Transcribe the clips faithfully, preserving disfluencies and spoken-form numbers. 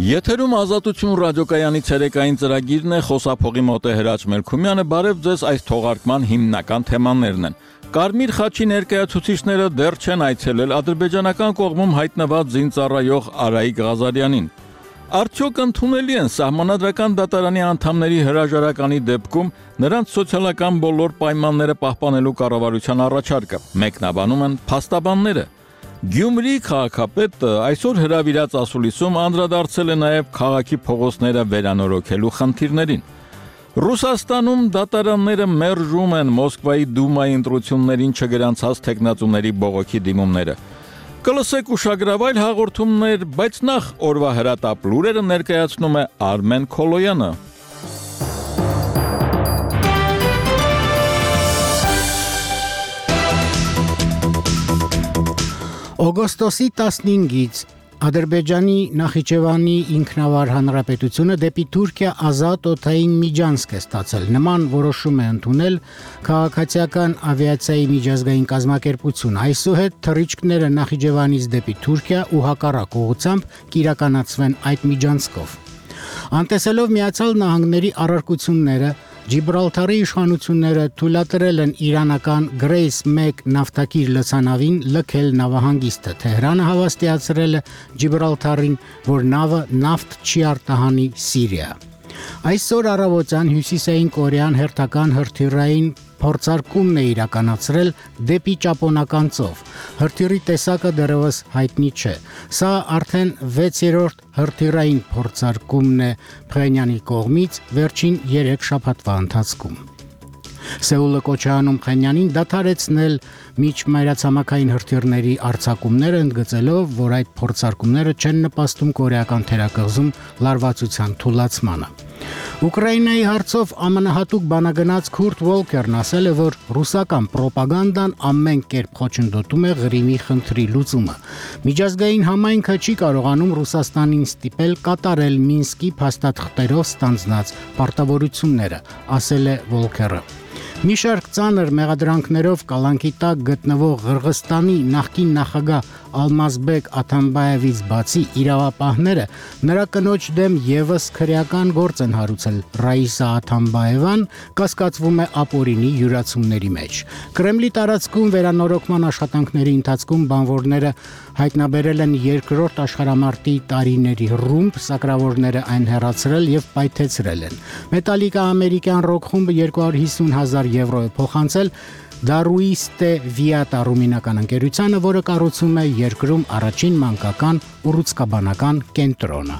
Եթերում ազատություն ռադիոկայանի ցերեկային ծրագիրն է, խոսափողի մոտ է Հրաչ Մելքումյանը, բարև ձեզ, այս թողարկման հիմնական թեմաներն են։ Կարմիր խաչի ներկայացուցիչները դեռ չեն այցելել ադրբեջանական կողմում հայտնված զինծառայող Արայիկ Ղազարյանին։ Արդյոք ընդունելի են սահմանադրական դատարանի անդամների հրաժարականի դեպքում նրանց սոցիալական բոլոր պայմանները պահպանելու կառավարության առաջարկը, մեկնաբանում են փաստաբանները։ Գյումրի քաղաքապետը այսօր հրավիրած ասուլիսում անդրադարձել է նաև քաղաքի փողոցները վերանորոգելու խնդիրներին։ Ռուսաստանում դատարանները մերժում են Մոսկվայի դումայի ընտրություններին չգրանցած թեկնածուների բողոքի դիմումները։ Կլսեք ուշագրավայր հաղորդումներ, բայց նախ օրվա հրատապ լուրերը ներկայացնում է Արմեն Քոլոյանը։ Օգոստոսի տասնհինգից Ադրբեջանի Նախիջևանի ինքնավար հանրապետությունը դեպի Թուրքիա ազատ օդային միջանցք է ստացել։ Նման որոշում է ընդունել քաղաքացիական ավիացիայի միջազգային կազմակերպություն։ Այսուհետ թռիչքները Նախիջևանից դեպի Թուրքիա ու հակառակ ուղղությամբ կիրականացվեն այդ միջանցքով։ Անտեսելով Միացյալ Նահանգների առարկությունները, Ջիբրալթարի իշխանությունները թույլատրել են իրանական Grace մեկ նավթակիր լցանավին լքել նավահանգիստը։ Թեհրանը հավաստիացրել է Ջիբրալթարին, որ նավը նավթ չի արտահանի Սիրիա։ Այսօր առավոտյան Հյուսիսային Կորեան հերթական հրթիռային փորձարկումն է իրականացրել դեպի Ճապոնական ծով։ Հրթիռի տեսակը դեռևս հայտնի չէ։ Սա արդեն վեցերորդ հրթիռային փորձարկումն է Փխենյանի կողմից վերջին երեք շաբաթվա ընթացքում։ Սեուլը կոչ է անում Փխենյանին դադարեցնել միջմայրացամաքային հրթիռների արձակումները, ընդգծելով, որ այդ փորձարկումները չեն նպաստում կորեական թերակղզում լարվածության թուլացմանը։ Ուկրաինայի հարցով ամենահատուկ բանագնաց Քուրտ Վոլքերն ասել է, որ ռուսական պրոպագանդան ամեն կերպ խոչընդոտում է Ղրիմի խնդրի լուծումը։ Միջազգային համայնքը չի կարողանում Ռուսաստանին ստիպել կատարել Մինսկի փաստաթղթերով ստանձնած պարտավորությունները, ասել է Վոլքերը։ Մի շարք ծանր մեղադրանքներով կալանքի տակ գտնվող Ղրղստանի նախկին նախագահ Ալմազբեկ Աթամբաևից բացի իրավապահները նրա կնոջ դեմ եւս քրեական գործ են հարուցել։ Ռաիսա Աթամբաևան կասկածվում է ապօրինի յուրացումների մեջ։ Կրեմլի տարածքում վերանորոգման աշխատանքների ընթացքում բանվորները հայտնաբերել են երկրորդ աշխարհամարտի տարիների ռումբ, սակրավորները այն հեռացրել եւ պայթեցրել են։ Մետալիկա ամերիկյան ռոք խումբը երկու հարյուր հիսուն հազար եվրո է փոխանցել Դարուիստե Վիատա ռումինական ընկերությանը, որը կառուցում է երկրում առաջին մանկական ուռուցքաբանական կենտրոնը։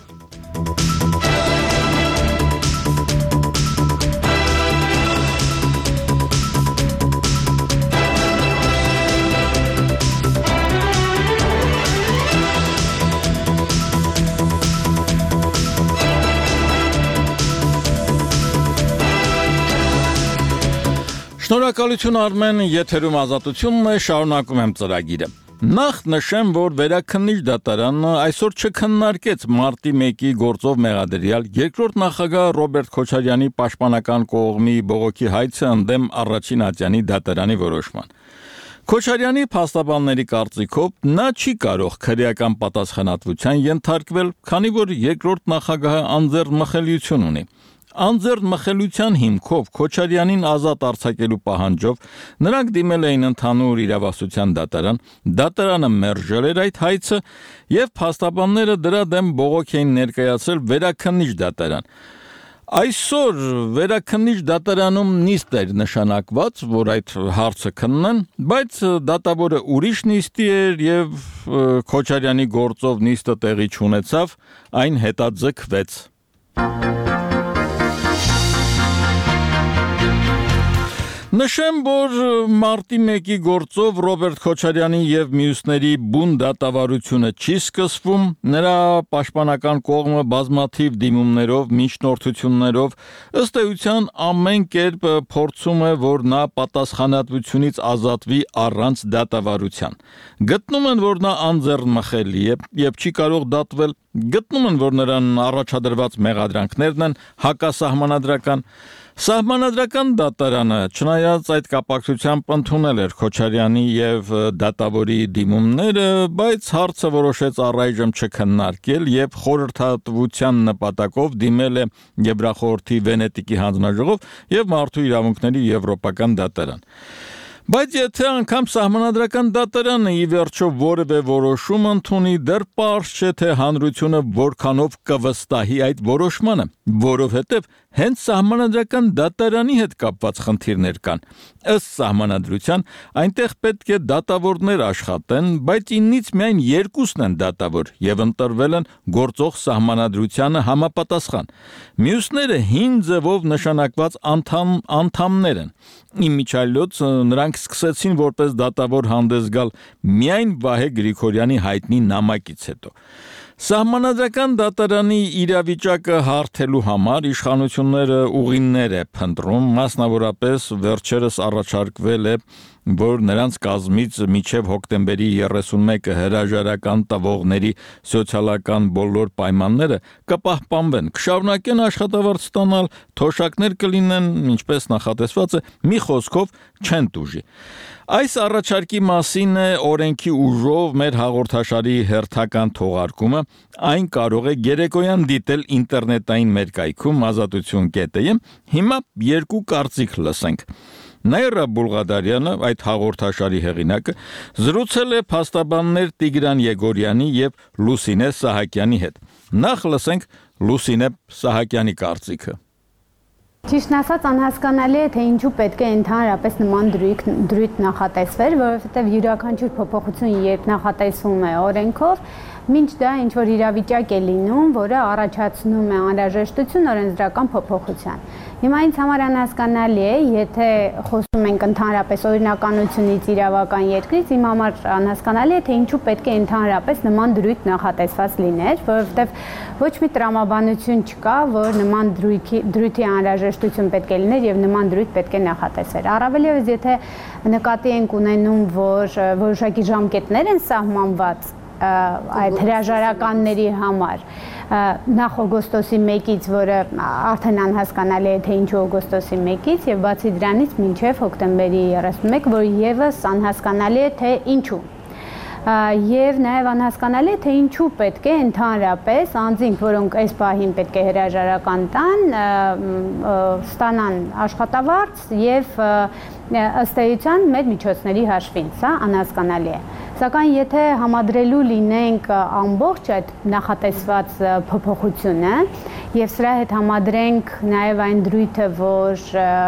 Շնորհակալություն Արմեն, եթերում ազատությունն է, շարունակում եմ ծրագիրը։ Նախ նշեմ, որ վերաքննիչ դատարանը այսօր չքննարկեց մարտի մեկի գործով մեղադրյալ երկրորդ նախագահ Ռոբերտ Քոչարյանի պաշտպանական կողմի բողոքի հայցը ընդդեմ առաջին ատյանի դատարանի որոշման։ Քոչարյանի փաստաբանների կարծիքով նա չի կարող քրեական պատասխանատվության ենթարկվել, քանի որ երկրորդ նախագահը անձեռ մխելիություն ունի։ Անձեռ մխելիության հիմքով Քոչարյանին ազատ արձակելու պահանջով նրանք դիմել էին ընդհանուր իրավասության դատարան, դատարանը մերժել էր այդ հայցը եւ փաստաբանները դրա դեմ բողոք էին ներկայացրել վերաքննիչ դատարան։ Այսօր վերաքննիչ դատարանում նիստ էր նշանակված, որ այդ հարցը քննեն, բայց դատավորը ուրիշ նիստի էր եւ Քոչարյանի գործով նիստը տեղի չունեցավ, այն հետաձգվեց։ Նշեմ, որ մարտի մեկի գործով Ռոբերտ Քոչարյանի եւ մյուսների բուն դատավարությունը չի սկսվում, նրա պաշտպանական կողմը բազմաթիվ դիմումներով, միջնորդություններով ըստ էության ամեն կերպ փորձում է, որ նա պատասխանատվությունից ազատվի առանց դատավարության։ Գտնում են, որ նա անձեռնմխելի է եւ չի կարող դատվել, գտնում են, որ նրան առաջադրված մեղադրանքներն են հակասահմանադրական, Սահմանադրական դատարանը չնայած այդ կապակցությամբ ընդունել էր Քոչարյանի եւ դատավորի դիմումները, բայց հարցը որոշեց առայժմ չքննարկել եւ խորհրդատվության նպատակով դիմել է Եվրախորհրդի Վենետիկի հանձնաժողով եւ Մարդու իրավունքների եվրոպական դատարան։ Բայց եթե անգամ սահմանադրական դատարանը ի վերջո որևէ որոշում ընդունի, դեռ պարզ չէ թե հանրությունը որքանով կվստահի այդ որոշմանը, որովհետև հենց սահմանադրական դատարանի հետ կապված խնդիրներ կան։ Ըստ սահմանադրության այնտեղ պետք է դատավորներ աշխատեն, բայց իննից միայն երկուսն են դատավոր եւ ընտրվել են գործող սահմանադրությանը համապատասխան։ Մյուսները հին ձևով նշանակված անդամ անդամներ են։ Իմիջիայլոց նրանք սկսեցին որպես դատավոր հանդես գալ միայն Վահե Գրիգորյանի հայտնի նամակից հետո։ Սահմանադրական դատարանի իրավիճակը հարթելու համար իշխանությունները ուղիներ է փնտրում, մասնավորապես վերջերս առաջարկվել է, որ նրանց կազմից մինչև հոկտեմբերի երեսունմեկը հրաժարական տվողների սոցիալական բոլոր պայմանները կպահպանվեն, կշարունակեն աշխատավարձ ստանալ, թոշակներ կլինեն, ինչպես նախատեսված է, մի խոսքով չեն տուժի։ Այս առաջարկի մասին է օրենքի ուժով մեր հաղորդաշարի հերթական թողարկումը, այն կարող է երեկոյան դիտել ինտերնետային մեր կայքում ազատություն կետ է, հիմա երկու կարծիք լսենք։ Նաիրա Բուլղադարյանը, այդ հաղորդաշարի հեղինակը, զրուցել է փաստաբաններ Տիգրան Եգորյանի եւ Լուսինե Սահակյանի հետ։ Նախ լսենք Լուսինե Սահակյանի կարծիքը։ Ճիշտն ասած, անհասկանալի է, թե ինչու պետք է ընդհանրապես նման դրույթ նախատեսվեր, որովհետև յուրաքանչյուր փոփոխություն, երբ նախատեսվում է օրենքով, մինչ դա ինչ-որ իրավիճակ է լինում, որը առաջացնում է անհրաժեշտություն օրենսդրական փոփոխության։ Հիմա ինձ համար անհասկանալի է, եթե խոսում ենք ընդհանրապես օրինականությունից իրավական երկրից, իմ համար անհասկանալի է, թե ինչու պետք է ընդհանրապես նման դրույթ նախատեսված լիներ, որովհետև ոչ մի տրամաբանություն չկա, որ նման դրույթի անհրաժեշտություն պետք է լիներ եւ նման դրույթ պետք է նախատեսվեր։ Առավել ևս, եթե նկատի ենք ունենում, որ որոշակի ժամկետներ են սահմանված այդ հրաժարականների համար նախ օգոստոսի մեկից, որը արդեն անհասկանալի է, թե ինչու օգոստոսի մեկից եւ բացի դրանից մինչեւ հոկտեմբերի երեսունմեկը, որ եւս անհասկանալի է, թե ինչու։ Եվ նաև անհասկանալի է, թե ինչու պետք է ընդհանրապես անձինք, որոնք այս պահին պետք է հրաժարական տան, ստանան աշխատավարձ եւ ըստ էության մեր միջոցների հաշվին, սա անհասկանալի է։ Սակայն եթե համադրելու լինենք ամբողջ այդ նախատեսված փոփոխությունը եւ սրա հետ համադրենք նաեւ այն դրույթը, որ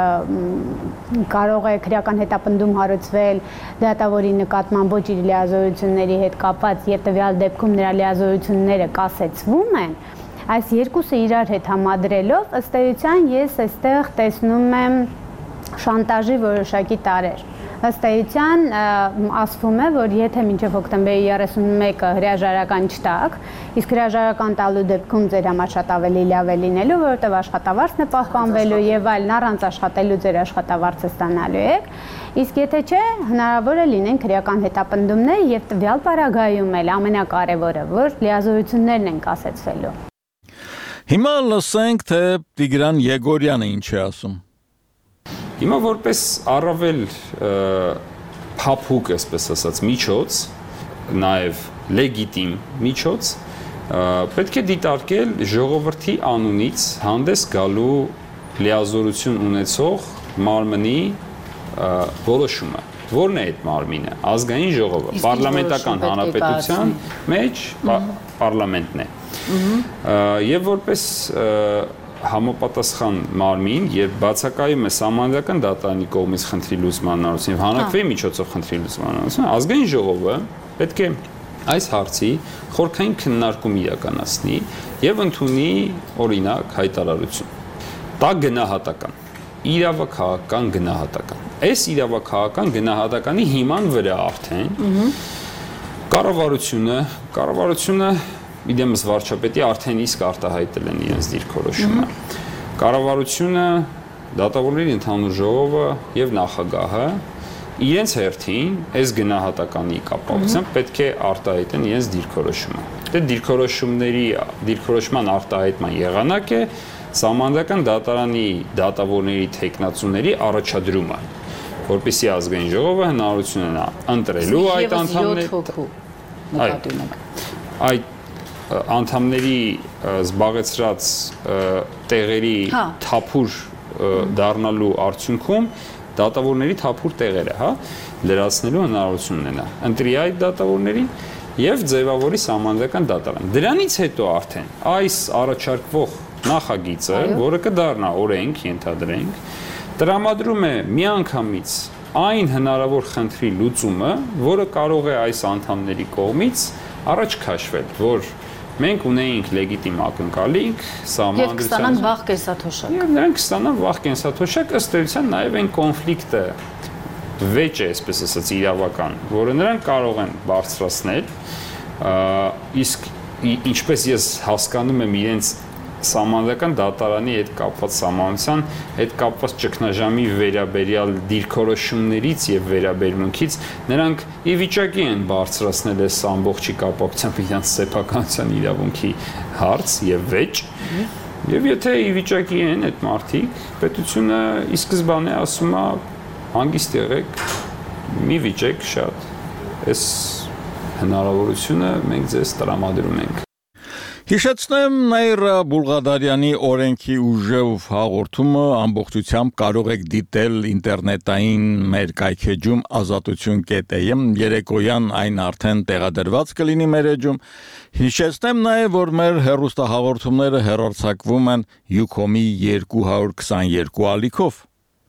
կարող է քրեական հետապնդում հարուցվել դատավորի նկատմամբ ոչ իր լիազորությունների հետ կապված եւ տվյալ դեպքում նրա լիազորությունները կասեցվում են, այս երկուսը իրար հետ համադրելով ըստ էության ես այստեղ տեսնում եմ շանտաժի որոշակի տարրեր։ Ըստ էության ասվում է, որ եթե մինչև հոկտեմբերի երեսունմեկը հրաժարական չտաք, իսկ հրաժարական տալու դեպքում ձեր համար շատ ավելի լավ է լինելու, որովհետև աշխատավարձն է պահպանվելու եւ այլն, առանց աշխատելու ձեր աշխատավարձը ստանալու եք։ Իսկ եթե չէ, հնարավոր է լինեն քրեական հետապնդումներ եւ տվյալ պարագայում էլ ամենակարևորը, որ լիազորություններն են կասեցվելու։ Հիմա լսենք, թե Տիգրան Եգորյանը ինչ է ասում։ Հիմա որպես առավել փափուկ, այսպես ասած, միջոց, նաև լեգիտիմ միջոց, պետք է դիտարկել ժողովրդի անունից հանդես գալու լիազորություն ունեցող մարմնի որոշումը։ Որն է այդ մարմինը? Ազգային ժողովը, պարլամենտական հանրապետության մեջ պարլամենտն է։ Եվ որպես համապատասխան մարմին եւ բացակայում է սահմանադրական դատարանի կողմից խնդրի լուծման առնչությամբ հանրակրվեի միջոցով խնդրի լուծման առնչությամբ ազգային ժողովը պետք է այս հարցի խորքային քննարկում իրականացնի եւ ընդունի օրինակ հայտարարություն։ Դա գնահատական, իրավաքաղաքական գնահատական։ Այս իրավաքաղաքական գնահատականի հիման վրա արդեն կառավարությունը, կառավարությունը Իդեմս վարչապետի արդեն իսկ արտահայտել են իրենց դիրքորոշումը։ Կառավարությունը, դատավորների ընդհանուր ժողովը եւ նախագահը իրենց հերթին այս գնահատականի կապակցությամբ պետք է արտահայտեն իրենց դիրքորոշումը։ Դե դիրքորոշումների, դիրքորոշման արտահայտման եղանակ է Սահմանադրական դատարանի դատավորների թեկնածուների առաջադրումը, որպեսզի ազգային ժողովը հնարավորություն ունենա ընտրելու այդ անդամները այդ անդամների զբաղեցրած տեղերի թափուր դառնալու արդյունքում դատավորների թափուր տեղերը, հա, լրացնելու հնարավորություն ունենա։ Ընտրի այդ դատավորներին եւ ձևավորի սահմանադրական դատարան։ Դրանից հետո արդեն այս առաջարկվող նախագիծը, որը կդառնա օրենք, ենթադրենք, տրամադրում է միանգամից այն հնարավոր խնդրի լուծումը, որը կարող է այս անդամների կողմից առաջ քաշվել, որ մենք ունեինք լեգիտիմ ակնկալիք, Եվ կստանան վաղ կենսաթոշակ։ Եվ նրանք կստանան վաղ կենսաթոշակ, ըստ էության նաև այն կոնֆլիկտը վեճ է, այսպես ասած, իրավական, որը նրանք կարող են բարձրացնել, իսկ ինչպես ես հասկանում եմ իրենց սահմանադրական դատարանի հետ կապված սահմանության, հետ կապված ճգնաժամի վերաբերյալ դիրքորոշումներից եւ վերաբերմունքից նրանք ի վիճակի են բարձրացնել այս ամբողջի կապակցությամբ իրենց սեփականության իրավունքի հարց եւ վեճ, եւ եթե ի վիճակի են այդ մարդիկ, պետությունը ի սկզբանե ասում է հանգիստ եղեք, մի վիճեք շատ, այս հնարավորությունը մենք ձեզ տրամադրում ենք։ Հիշեցնեմ Նաիրա Բուլղադարյանի օրենքի ուժով հաղորդումը ամբողջությամբ կարող եք դիտել ինտերնետային մեր կայքեջում ազատություն կետ է եմ, երեկոյան այն արդեն տեղադրված կլինի մեր էջում։ Հիշեցնեմ նաև, որ մեր հեռուստահաղորդումները հեռարձակվում են Յուքոմի երկու հարյուր քսաներկու ալիքով։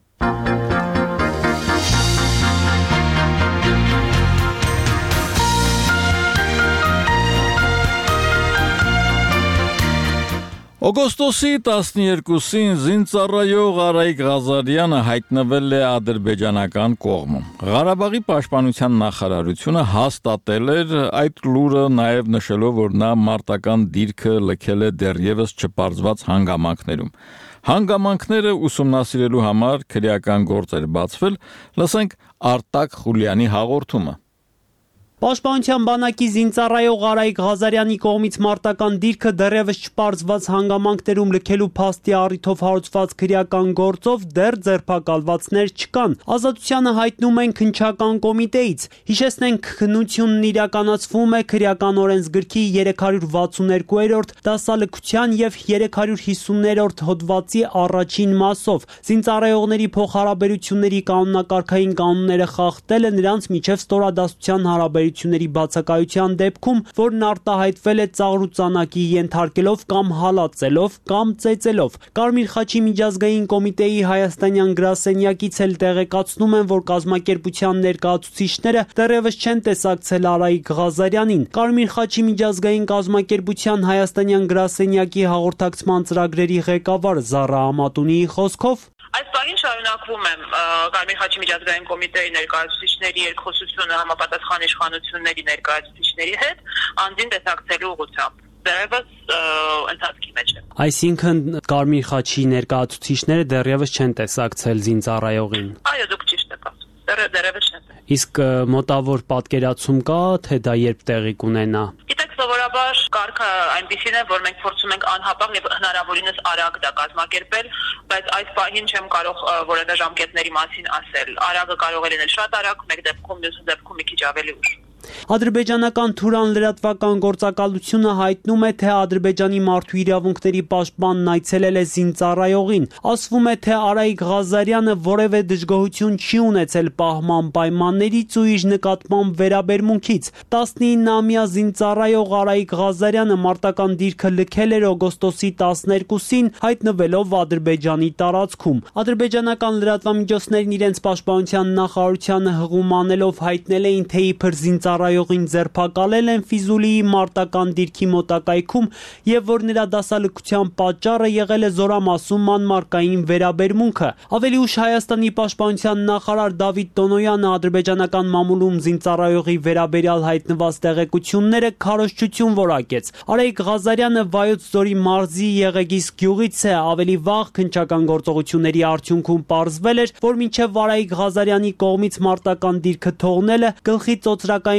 Օգոստոսի տասներկուսին զինծառայող Արայիկ Ղազարյանը հայտնվել է ադրբեջանական կողմում։ Ղարաբաղի պաշտպանության նախարարությունը հաստատել էր այդ լուրը նաև նշելով, որ նա մարտական դիրքը լքել է դեռևս չպարզված հանգամանքներում։ Հանգամանքները ուսումնասիրելու համար քրեական գործ էր բացվել, լսենք Արտակ Խուլյանի հաղորդումը։ Պաշտպանության բանակի զինծառայող Արայիկ Ղազարյանի կողմից մարտական դիրքը դեռևս չպարզված հանգամանքներում լքելու փաստի առիթով հարուցված քրեական գործով դեռ ձերբակալվածներ չկան։ Ազատությանը հայտնում են քննչական կոմիտեից։ Հիշեցնենք, քննությունն իրականացվում է քրեական օրենսգրքի երեք հարյուր վաթսուներկուերորդ դասալքության եւ երեք հարյուր հիսուններորդ հոդվածի առաջին մասով։ Զինծառայողների փոխհարաբերությունների կանոնակարգային կանոնները խախտելը նրանց միջև ստորադասության հարաբերությունների բացակայության դեպքում, որն արտահայտվել է ծաղրուծանակի ենթարկելով կամ հալածելով կամ ծեծելով։ Կարմիր խաչի միջազգային կոմիտեի հայաստանյան գրասենյակից էլ տեղեկացնում են, որ կազմակերպության ներկայացուցիչները դեռևս չեն տեսակցել Արայիկ Ղազարյանին։ Կարմիր խաչի միջազգային կազմակերպության հայաստանյան գրասենյակի հաղորդակցման ծրագրերի ղեկավար Զառա Ամատունիի խոսքով Այս պահին շարունակվում է Կարմիր խաչի միջազգային կոմիտեի ներկայացուցիչների երկխոսությունը համապատասխան իշխանությունների ներկայացուցիչների հետ անձին տեսակցելու ուղղությամբ։ Դեռևս ընթացքի մեջ է։ Այսինքն Կարմիր խաչի ներկայացուցիչները դեռևս չեն տեսակցել զինծառայողին։ Այո, դուք ճիշտ եք ասում։ Դեռևս չեն։ Իսկ մոտավոր պատկերացում կա, թե դա երբ տեղի կունենա։ Գիտեք, սովորաբար կարգը այնպիսին է, որ մենք փորձում ենք անհապաղ եւ հնարավորինս արագ դա կազմակերպել, բայց այս պահին չեմ կարող որևէ ժամկետների մասին ասել։ Արագը կարող է լինել շատ արագ, մեկ դեպքում, մյուս դեպքում մի քիչ ավելի ուշ։ Ադրբեջանական Թուրան լրատվական գործակալությունը հայտնում է, թե Ադրբեջանի մարդու իրավունքների պաշտպանն այցելել է զինծառայողին։ Ասվում է, թե Արայիկ Ղազարյանը որևէ դժգոհություն չի ունեցել պահման պայմաններից ու իր նկատմամբ վերաբերմունքից։ տասնիննամյա զինծառայող Արայիկ Ղազարյանը մարտական դիրքը լքել էր օգոստոսի տասներկուսին, հայտնվելով Ադրբեջանի տարածքում։ Ադրբեջանական լրատվամիջոցներն իրենց պաշտպանության նախարարությանը հղում անելով հայտնել էին, թե իբր զինծառայողին ձերբակալել են Ֆիզուլիի մարտական դիրքի մոտակայքում եւ որ նրա դասալքության պատճառը եղել է զորամասում մանմարկային վերաբերմունքը։ Ավելի ուշ Հայաստանի պաշտպանության նախարար Դավիթ Տոնոյանը ադրբեջանական մամուլում զինծառայողի վերաբերյալ հայտնված տեղեկությունները քարոզչություն որակեց։ Արայիկ Ղազարյանը Վայոց ձորի մարզի Եղեգիս գյուղից է, ավելի վաղ քննչական գործողությունների արդյունքում պարզվել էր, որ մինչև Արայիկ Ղազարյանի կողմից մարտական դիրքը թողնելը գլխի ծոծրակային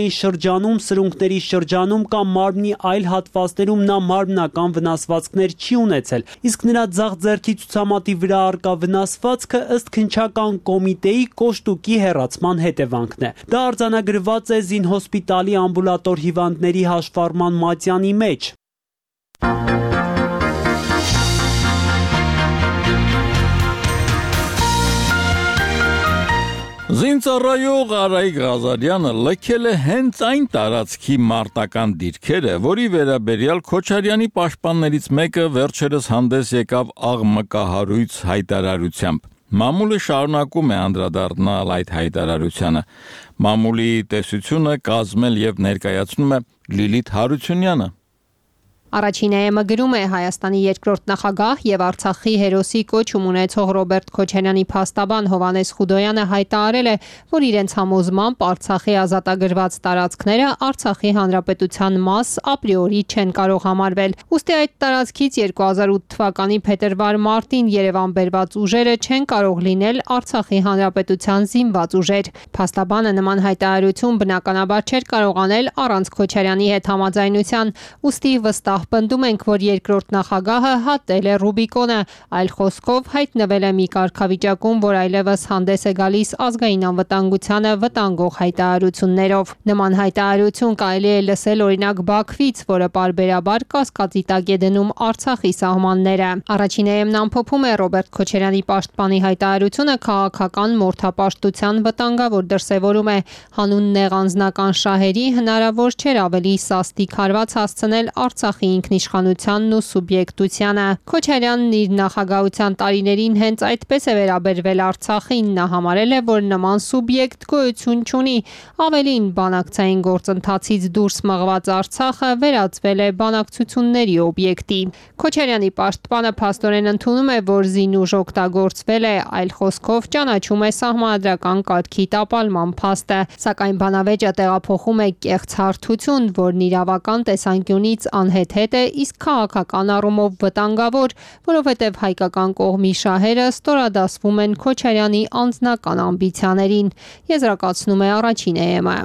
ուսումնային շրջանում, սրունքների շրջանում կամ մարմնի այլ հատվածներում նա մարմնական վնասվածքներ չի ունեցել, իսկ նրա ձախ ձեռքի ցուցամատի վրա առկա վնասվածքը ըստ քննչական կոմիտեի կոշտուկի հեռացման հետևանքն է։ Դա արձանագրված է Զինհոսպիտալի ամբուլատոր հիվանդների հաշվառման մատյանի մեջ։ Զինծառայող Արայիկ Ղազարյանը լքել է հենց այն տարածքի մարտական դիրքերը, որի վերաբերյալ Քոչարյանի պաշտպաններից մեկը վերջերս հանդես եկավ աղմկահարույց հայտարարությամբ։ Մամուլը շարունակում է անդրադառնալ այդ հայտարարությանը։ Մամուլի տեսությունը կազմել եւ ներկայացնում է Լիլիթ Հարությունյանը։ Առաջին էմը գրում է Հայաստանի երկրորդ նախագահ եւ Արցախի հերոսի կոչում ունեցող Ռոբերտ Քոչարյանի փաստաբան Հովհաննես Խուդոյանը հայտարարել է, որ իրենց համոզմամբ Արցախի ազատագրված տարածքները Արցախի հանրապետության մաս ապրիորի չեն կարող համարվել։ Ուստի այդ տարածքից երկու հազար ութ թվականի փետրվար-մարտին Երևան բերված ուժերը չեն կարող լինել Արցախի հանրապետության զինված ուժեր։ Փաստաբանը նման հայտարարություն բնականաբար չէր կարող անել առանց Քոչարյանի հետ համաձայնության, ուստի վստահ պնդում ենք, որ երկրորդ նախագահը հատել է Ռուբիկոնը, այլ խոսքով հայտնվել է մի կարգավիճակում, որ այլևս հանդես է գալիս ազգային անվտանգությանը վտանգող հայտարարություններով։ Նման հայտարարություն կարելի է լսել օրինակ Բաքվից, որը պարբերաբար կասկածի տակ է դնում Արցախի սահմանները։ Առաջին էմն ամփոփում է Ռոբերտ Քոչարյանի պաշտպանի հայտարարությունը քաղաքական մորթապաշտության վտանգավոր դրսևորում է, հանուն նեղանձնական շահերի հնարավոր չէր ավելի սաստիկ հարված հասցնել Արցախի ինքնիշխանությանն ու սուբյեկտությանը։ Քոչարյանն իր նախագահության տարիներին հենց այդպես է վերաբերվել Արցախին, նա համարել է, որ նման սուբյեկտ գոյություն չունի, ավելին բանակցային գործընթացից դուրս մղված Արցախը վերածվել է բանակցությունների օբյեկտի։ Քոչարյանի պաշտպանը փաստորեն ընդունում է, որ զինուժ օգտագործվել է, այլ խոսքով ճանաչում է սահմանադրական կարգի տապալման փաստը, սակայն բանավեճը տեղափոխում է կեղծ հարթություն, որն իրավական տեսանկյունից անհեթեթ է, իսկ քաղաքական առումով վտանգավոր, որովհետև հայկական կողմի շահերը ստորադասվում են Քոչարյանի անձնական ամբիցիաներին, եզրակացնում է առաջին էմը։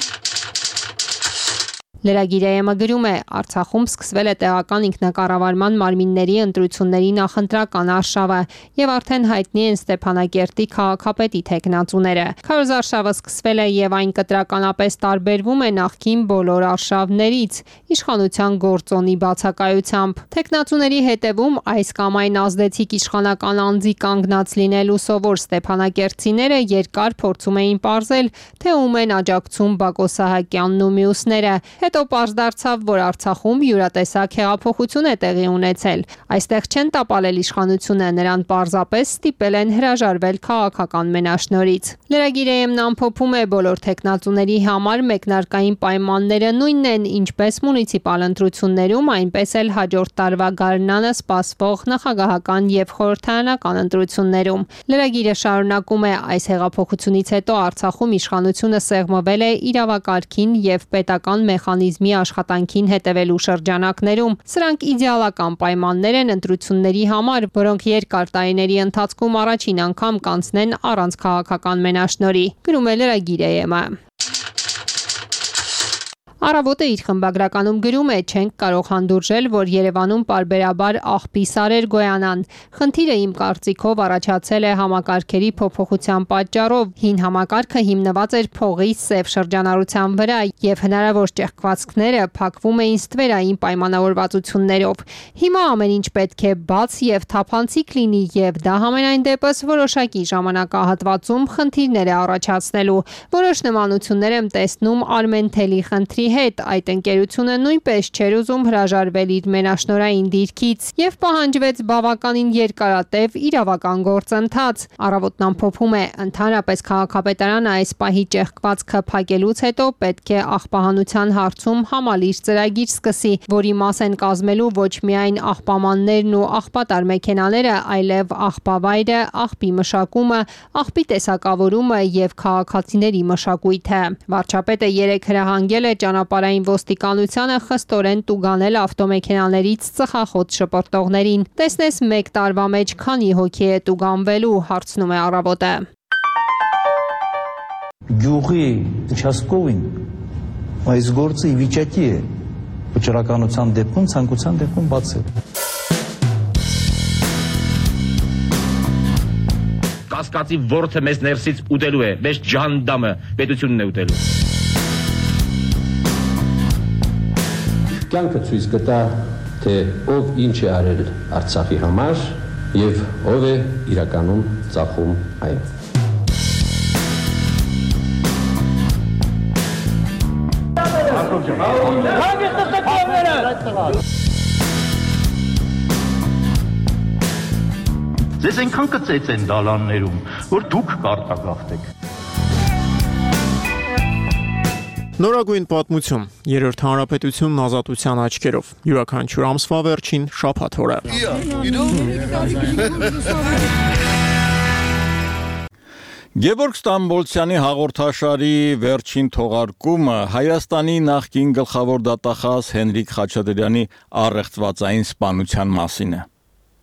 Լրագիրը գրում է. Արցախում սկսվել է տեղական ինքնակառավարման մարմինների ընտրությունների նախընտրական արշավը եւ արդեն հայտնի են Ստեփանակերտի քաղաքապետի թեկնածուները։ Քարոզարշավը սկսվել է եւ այն կտրականապես տարբերվում է նախկին բոլոր արշավներից իշխանության գործոնի բացակայությամբ։ Թեկնածուների հետևում այս կամ այն ազդեցիկ իշխանական անձի կանգնած լինելու սովոր ստեփանակերտցիները երկար փորձում էին պարզել, թե ում են աջակցում Բակո Սահակյանն ու մյուսները։ Հետո պարզ դարձավ, որ Արցախում յուրատեսակ հեղափոխություն է տեղի ունեցել։ Այստեղ չեն տապալել իշխանությունը, նրան պարզապես ստիպել են հրաժարվել քաղաքական մենաշնորհից։ Լրագիրը ամփոփում է բոլոր թեկնածուների համար մեկնարկային պայմանները նույնն են, ինչպես մունիցիպալ ընտրություններում, այնպես էլ հաջորդ տարվա գարնանը սպասվող նախագահական եւ խորհրդարանական ընտրություններում։ Լրագիրը շարունակում է. այս հեղափոխությունից հետո Արցախում իշխանությունը սեղմվել է իրավակարգին եւ պետական մեխանիզմի աշխատանքին հետևելու շրջանակներում։ Սրանք իդեալական պայմաններ են ընտրությունների համար, որոնք երկար տարիների ընթացքում առաջին անգամ կանցնեն առանց քաղաքական մենաշնորհի։ Գրում է լրագիրը։ Առավոտը իր խմբագրականում գրում է. չենք կարող հանդուրժել, որ Երևանում պարբերաբար աղբի սարեր գոյանան։ Խնդիրը իմ կարծիքով առաջացել է համակարգերի փոփոխության պատճառով։ Հին համակարգը հիմնված էր փողի սև շրջանառության վրա եւ հնարավոր ճեղքվածքները փակվում էին ստվերային պայմանավորվածություններով։ Հիմա ամեն ինչ պետք է բաց եւ թափանցիկ լինի եւ դա համենայն դեպս որոշակի ժամանակահատվածում խնդիրներ է առաջացնելու։ Որոշ նմանություններ եմ տեսնում Արմենթելի խնդրի հետ, այդ ընկերությունը նույնպես չէր ուզում հրաժարվել իր մենաշնորհային դիրքից եւ պահանջվեց բավականին երկարատև իրավական գործընթաց։ Առավոտն ամփոփում է. ընդհանրապես քաղաքապետարանը այս պահի ճեղքվածքը փակելուց հետո պետք է աղբահանության հարցում համալիր ծրագիր սկսի, որի մաս են կազմելու ոչ միայն աղբամաններն ու աղբատար մեքենաները, այլև աղբավայրը, աղբի մշակումը, աղբի տեսակավորումը եւ քաղաքացիների մշակույթը։ Վարչապետը երեկ հրահանգել է ճանապարհային ոստիկանությանը խստորեն տուգանել ավտոմեքենաներից ծխախոտ շպրտողներին։ Տեսնես մեկ տարվա մեջ քանի հոգի է տուգանվելու, հարցնում է Առավոտը։ Գյուղի участковին այս գործը ի վիճակի է վճռականության դեպքում ցանկության դեպքում բացել։ Կասկածի ворթը մեզ ներսից ուտելու է, մեզ ջանդամը պետությունն է ուտելու։ Կյանքը ցույց կտա, թե ով ինչ է արել Արցախի համար եւ ով է իրականում ծախում այն։ Ձեզ այնքան կծեց են դալաններում, որ դուք կարտագաղթեք։ Նորագույն պատմություն, երրորդ հանրապետությունն ազատության աչքերով, յուրաքանչյուր ամսվա վերջին շաբաթ օրը։ Գևորգ Ստամբոլցյանի հաղորդաշարի վերջին թողարկումը Հայաստանի նախկին գլխավոր դատախազ Հենրիկ Խաչատրյանի առեղծվածային սպանության մասին է։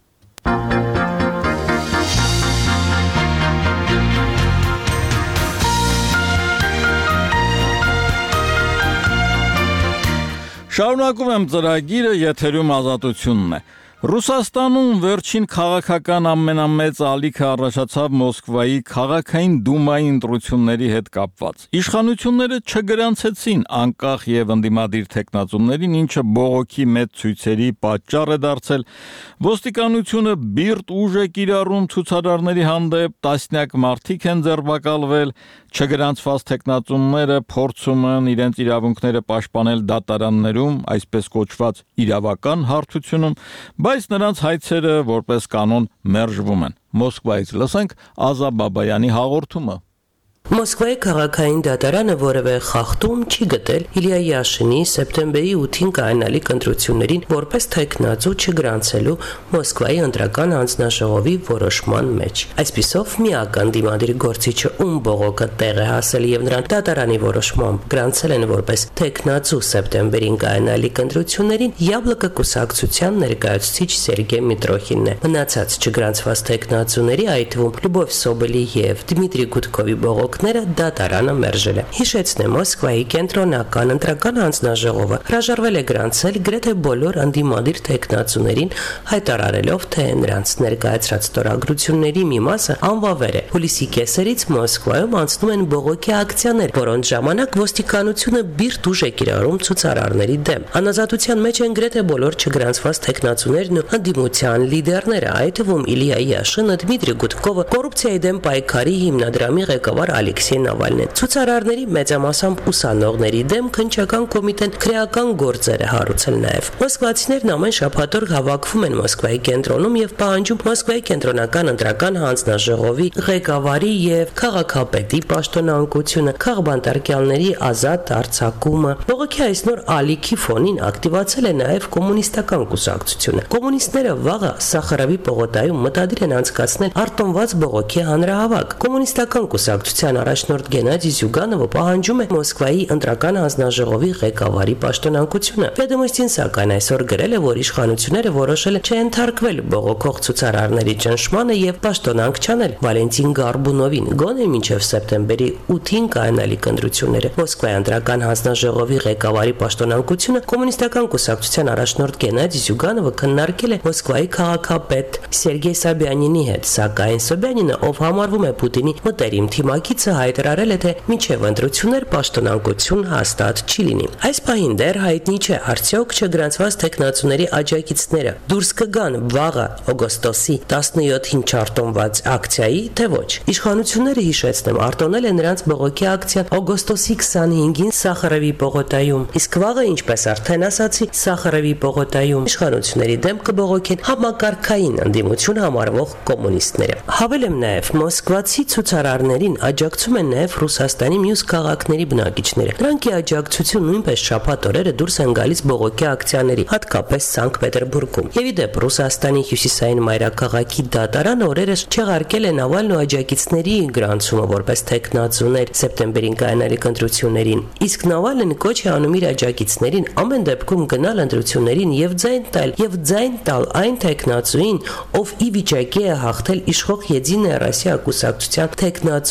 Շարունակում եմ ծրագիրը, եթերում ազատությունն է։ Ռուսաստանում վերջին քաղաքական ամենամեծ ալիքը առաջացավ Մոսկվայի քաղաքային դումայի ընտրությունների հետ կապված։ Իշխանությունները չգրանցեցին անկախ եւ ընդդիմադիր թեկնածուներին, ինչը բողոքի մեծ ցույցերի պատճառ է դարձել։ Ոստիկանությունը բիրտ ուժ է կիրառում ցուցարարների հանդեպ, տասնյակ մարդիկ են ձերբակալվել, չգրանցված թեկնածուները փորձում են իրենց իրավունքները պաշտպանել դատարաններում, այսպես կոչված իրավական հարթությունում, բայց նրանց հայցերը որպես կանոն մերժվում են։ Մոսկվայից լսենք Ազա Բաբայանի հաղորդումը։ Մոսկվայի քաղաքային դատարանը որևէ խախտում չի գտել Իլիա Յաշինի սեպտեմբերի ութին կայանալիք ընտրություններին որպես թեկնածու չգրանցելու Մոսկվայի ընտրական հանձնաժողովի որոշման մեջ։ Այսպիսով միական դիմադիր գործիչը, ում բողոքը տեղ է հասել եւ նրան դատարանի որոշմամբ գրանցել են որպես թեկնածու սեպտեմբերին կայանալիք ընտրություններին, Յաբլոկը կուսակցության ներկայացուցիչ Սերգեյ Միտրոխինն է։ Մնացած չգրանցված թեկնածուների, այդ թվում Լյուբով Սոբելի եւ Դմիտրի Գուդկովի բողոք դատարանը մերժել է։ Հիշեցնեմ, Մոսկվայի կենտրոնական ընտրական հանձնաժողովը հրաժարվել է գրանցել գրեթե բոլոր ընդդիմադիր թեկնածուներին, հայտարարելով, թե նրանց ներկայացրած ստորագրությունների մի մասը անվավեր է։ Հուլիսի կեսերից Մոսկվայում անցնում են բողոքի ակցիաներ, որոնց ժամանակ ոստիկանությունը բիրտ ուժ է կիրառում ցուցարարների դեմ։ Անազատության մեջ են գրեթե բոլոր չգրանցված թեկնածուներն ու ընդդիմության լիդերները, այդ թվում Իլիա Յաշինը, Դմիտրի Գուդկովը, կոռուպցիայի դեմ պայքարի հիմնադրամի ղեկավար Ալեքսեյ Նավալնին։ Ցուցարարների մեծամասամբ ուսանողների դեմ քննչական կոմիտեն քրեական գործեր է հարուցել նաև։ Մոսկվացիներն ամեն շաբաթ օր հավաքվում են Մոսկվայի կենտրոնում եւ պահանջում Մոսկվայի կենտրոնական ընտրական հանձնաժողովի ղեկավարի եւ քաղաքապետի պաշտոնանկությունը, քաղբանտարկյալների ազատ արձակումը։ Բողոքի այս նոր ալիքի ֆոնին ակտիվացել է նաև կոմունիստական կուսակցությունը։ Կոմունիստները վաղը Սախարովի պողոտայում մտադիր են անցկացնել արտոնված բողոքի հանրահավաք։ Կոմունիստական կուսակցության առաջնորդ Գենադի Զյուգանովը պահանջում է Մոսկվայի ընտրական հանձնաժողովի ղեկավարի պաշտոնանկությունը։ Վեդոմոստին սակայն այսօր գրել է, որ իշխանությունները որոշել են չընթարկվել բողոքող ցուցարարների ճնշմանը եւ պաշտոնանկ չանել Վալենտին Գարբունովին, գոնե մինչեւ սեպտեմբերի ութին կայանալիք ընտրությունները։ Մոսկվայի ընտրական հանձնաժողովի ղեկավարի պաշտոնանկությունը կոմունիստական կուսակցության առաջնորդ Գենադի Զյուգանովը քննարկել է Մոսկվայի քաղաքապետ Սերգեյ Սաբյանինի հետ, սակայն Սաբյանինը, ով համարվում է Պուտինի մտերիմ թիմակիցը, հայտարարել է, թե մինչև ընտրություններ պաշտոնանկություն հաստատ չի լինի։ Այս պահին դեռ հայտնի չէ, արդյոք չգրանցված թեկնածուների աջակիցները դուրս կգան վաղը օգոստոսի տասնյոթին չարտոնված ակցիայի, թե ոչ։ Իշխանությունները, հիշեցնեմ, արտոնել են նրանց բողոքի ակցիան օգոստոսի քսանհինգին Սախարովի պողոտայում, իսկ վաղը, ինչպես արդեն ասացի, Սախարովի պողոտայում իշխանությունների դեմ կբողոքեն համակարգային ընդդիմություն համարվող կոմունիստները։ Հավելեմ նաև, մոսկվացի ցուցարարներին աջակցում են նաև Ռուսաստանի մյուս քաղաքների բնակիչները։ Նրանքի աջակցություն նույնպես շաբաթ օրերը դուրս են գալիս բողոքի ակցիաների, հատկապես Սանկտ Պետերբուրգում։ Եվ ի դեպ, Ռուսաստանի հյուսիսային մայրաքաղաքի դատարանը օրերս չեղարկել է Նավալնու աջակիցների գրանցումը որպես թեկնածուներ սեպտեմբերին կայանալիք ընտրություններին։ Իսկ Նավալնին կոչ է անում իր աջակիցներին ամեն դեպքում գնալ ընտրություններին եւ ձայն տալ եւ ձայն տալ այն թեկնածուին, ով ի վիճակի է հաղթել իշխող Եդինայա Ռոսիա կուսակցության թեկնածուին, եթե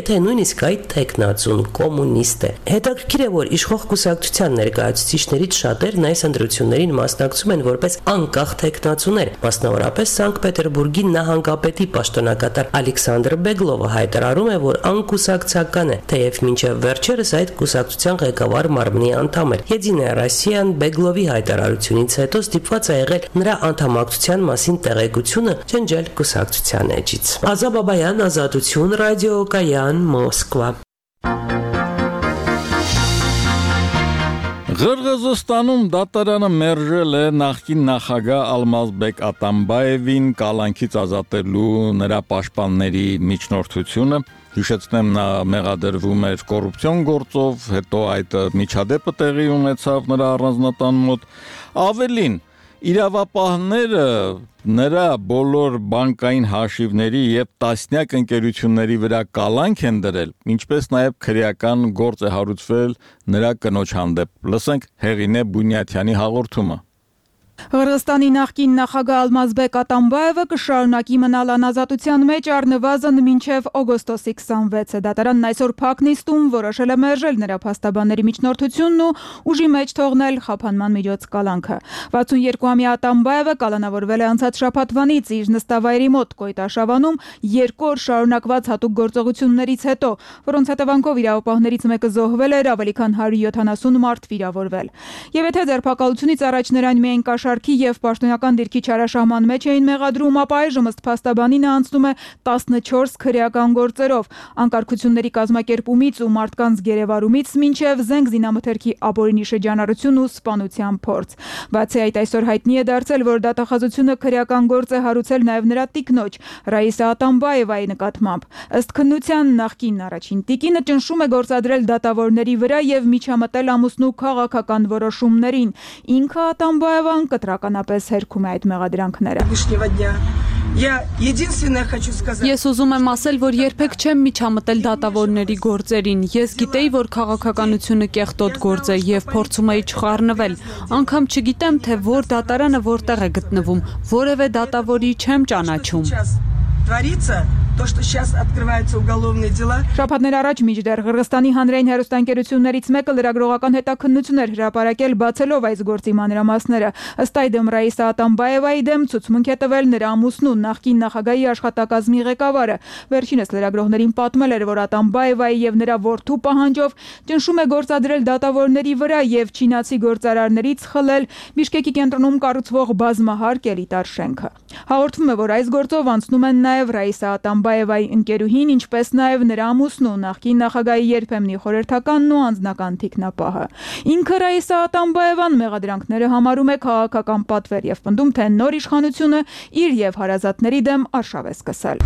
եթե նույնիսկ այդ տեխնացուն կոմունիստ է։ Հետաքրքիր է, որ իշխող կուսակցության ներկայացուցիչներից շատերն այս ընտրություններին մասնակցում են որպես անկախ տեխնացուներ, մասնավորապես Սանկտ Պետերբուրգի նահանգապետի պաշտոնակատար Ալեքսանդր Բեգլովը հայտարարում է, որ անկուսակցական է, թեև մինչև վերջերս այդ կուսակցության ղեկավար մարմնի անդամ էր։ Եդինա Ռոսիան Բեգլովի հայտարարությունից հետո ստիպված է եղել նրա անդամակցության մասին տեղեկությունը ջնջել կուսակցության էջից։ Ազա Բաբայան, Ազատություն, ռադիո Կայան, Մոսկվա։ Ղրղըզստանում դատարանը մերժել է նախկին նախագահ Ալմազբեկ Ատամբաևին կալանքից ազատելու նրա պաշտպանների միջնորդությունը։ Հիշեցնեմ, նա մեղադրվում էր կոռուպցիոն գործով, հետո այդ միջադեպը տեղի ունեցավ նրա առանձնատան մոտ։ Ավելին, իրավապահները նրա բոլոր բանկային հաշիվների եւ տասնյակ ընկերությունների վրա կալանք են դրել, ինչպես նաեւ քրեական գործ է հարուցվել նրա կնոջ հանդեպ։ Լսենք Հեղինե Բունյաթյանի հաղորդումը։ Ղրղստանի նախկին նախագահ Ալմազբեկ Ատամբաևը կշարունակի մնալ անազատության մեջ առնվազն մինչև օգոստոսի քսանվեցը։ Դատարանն այսօր փակ նիստում որոշել է մերժել նրա փաստաբանների միջնորդությունն ու ուժի մեջ թողնել խափանման միջոց կալանքը։ վաթսունյոթամյա Ատամբաևը կալանավորվել է անցած շաբաթվանից իր նստավայրի մոտ Կոյտաշավանում երկու օր շարունակված հատուկ գործողություններից հետո, որոնց հետևանքով իրավապահներից մեկը զոհվել էր, ավելի քան հարյուր յոթանասուն մարդ վիրավորվել։ Եվ եթե ձերբակալությունից առաջ նրան միայն Շարքի եւ պաշտոնական դիրքի չարաշահման մեջ էին մեղադրում, ապա այժմ ըստ փաստաբանին անցնում է տասնչորս քրեական գործերով, անկարգությունների կազմակերպումից ու մարդկանց գերեվարումից մինչև զենք զինամթերքի ապօրինի շրջանառություն ու սպանության փորձ։ Բացի այդ, այսօր հայտնի է դարձել, որ դատախազությունը քրեական գործ է հարուցել նաեւ նրա տիկնոջ Ռաիսա Ատամբաևայի նկատմամբ։ Ըստ քննության նախկին առաջին տիկինը ճնշում է գործադրել դատավորների վրա եւ միջամտել ամուսնու քաղաքական որոշումներին։ Ինքը Ատամբաևան կտրականապես հերքում է այդ մեղադրանքները։ Ես ուզում եմ ասել, որ երբեք չեմ միջամտել դատավորների գործերին։ Ես գիտեի, որ քաղաքականությունը կեղտոտ գործ է եւ փորձում էի չխառնվել։ Անգամ չգիտեմ, թե որ դատարանը որտեղ է գտնվում, որևէ դատավորի չեմ ճանաչում։ То, что сейчас открываются уголовные дела. Շաբաթներ առաջ միջդեռ Ղրղստանի հանրային հեռուստաընկերություններից մեկը լրագրողական հետաքննություն էր հրապարակել բացելով այս գործի մանրամասները։ Ըստ այդմ Ռաիսա Ատամբաևայի դեմ ցուցմունք է տվել նրա ամուսնու նախկին նախագահի աշխատակազմի ղեկավարը։ Վերջինս լրագրողներին պատմել էր, որ Ատամբաևայի եւ նրա որդու պահանջով ճնշում է գործադրել դատավորների վրա եւ չինացի գործարարներից խլել Բիշկեկի կենտրոնում կառուցվող բազմահարկ էլիտար շենքը։ Հաղորդվում է, որ այս գործով անցնում են նաեւ Ռաիսա Ատամբաևայի ընկերուհին, ինչպես նաև նրա ամուսնու նախկին նախագահի երբեմնի խորհրդականն ու անձնական թիկնապահը։ Ինքը Ռաիսա Ատամբաևան մեղադրանքները համարում է քաղաքական պատվեր եւ պնդում, թե նոր իշխանությունը իր եւ հարազատների դեմ արշավ է սկսել։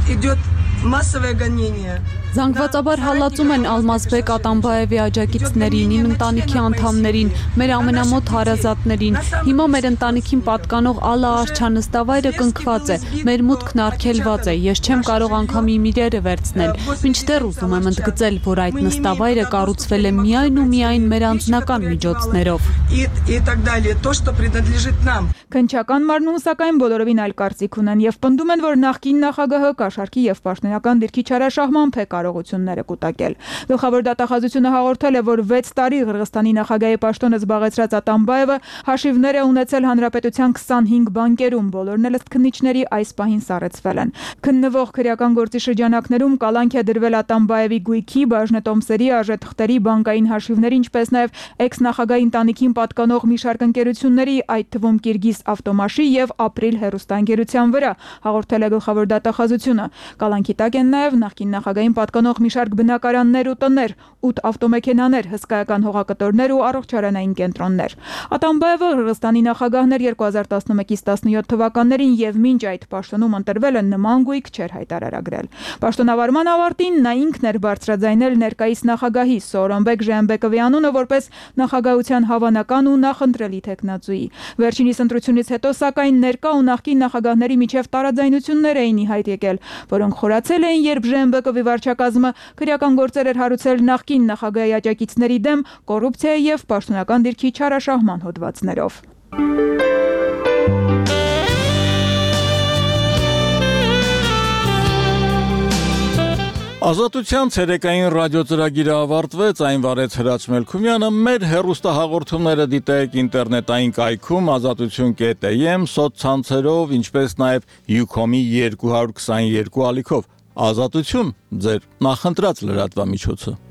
Զանգվածաբար հալածում են Ալմազբեկ Ատամբաևի աջակիցներին, իմ ընտանիքի անդամներին, մեր ամենամոտ հարազատներին։ Հիմա մեր ընտանիքին պատկանող Ալա Արչանստավայրը կնքված է, մեր մուտքն արգելված է։ Ես չեմ կարող անգամ իմ իրերը վերցնել։ Մինչդեռ ուզում եմ ընդգծել, որ այդ նստավայրը կառուցվել է միայն ու միայն մեր անձնական միջոցներով։ Քննչական մարմնում սակայն բոլորովին այլ կարծիք ունեն եւ պնդում են, որ նախկին նախագահը կաշառքի եւ պաշտոնական դիրքի չարաշահմամբ է կարողությունները կուտակել։ Գլխավոր դատախազությունը հաղորդել է, որ վեց տարի Ղրղստանի նախագահի պաշտոնը զբաղեցրած Ատամբաևը հաշիվներ է ունեցել հանրապետության քսանհինգ բանկերում, բոլորն էլ ըստ քննիչների այս պահին սառեցվել են։ Քննվող քրեական գործի շրջանակներում կալանք է դրվել Ատամբաևի գույքի, բաժնետոմսերի, արժեթղթերի, բանկային հաշիվների, ինչպես նաև էքս-նախագահի ընտանիքին պատկանող մի շարք ընկերությունների, այդ թվում Կիրգիզ ավտոմաշի եւ Ապրիլ հեռուստաընկերության վրա, հաղորդել է գլխավոր դատախազությունը։ Կալանքի տակ են նաև նախկին նախագահին պատկանող մի շարք բնակարաններ ու տներ, ութ ավտոմեքենաներ, հսկայական հողակտորներ ու առողջարանային կենտրոններ։ Ատամբաևը Ղրղստանի նախագահն էր երկու հազար տասնմեկից տասնյոթ թվականներին եւ մինչ այդ պաշտոնում ընտրվելը նման գույք չէր հայտարարագրել։ Պաշտոնավարման ավարտին նա ինքն էր բարձրաձայնել ներկայիս նախագահի Սոորոնբեկ Ժեհեմբեկովի անունը որպես նախագահության հավանական ու նախընտրելի թեկնածուի։ Վերջինիս ընտրությունից հետո սակայն ներկա ու նախկին նախագահների միջև տարաձայնություններ էին ի հայտ եկել, որոնք խորացել էին, երբ Ժեհեմբեկովի վարչակազմը քրեական գործեր էր հարուցել նախկին նախագահի աջակիցների դեմ կոռուպցիայի եւ պաշտոնական դիրքի չարաշահման հոդվածներով։ Ազատության ցերեկային ռադիոծրագիրը ավարտվեց, այն վարեց Հրաչ Մելքումյանը, մեր հեռուստահաղորդումները դիտեք ինտերնետային կայքում ազատություն կետ am, սոցցանցերով, ինչպես նաև Ucom-ի երկու հարյուր քսաներկու ալիքով։ Ազատություն, ձեր նախընտրած լրատվամիջոցը։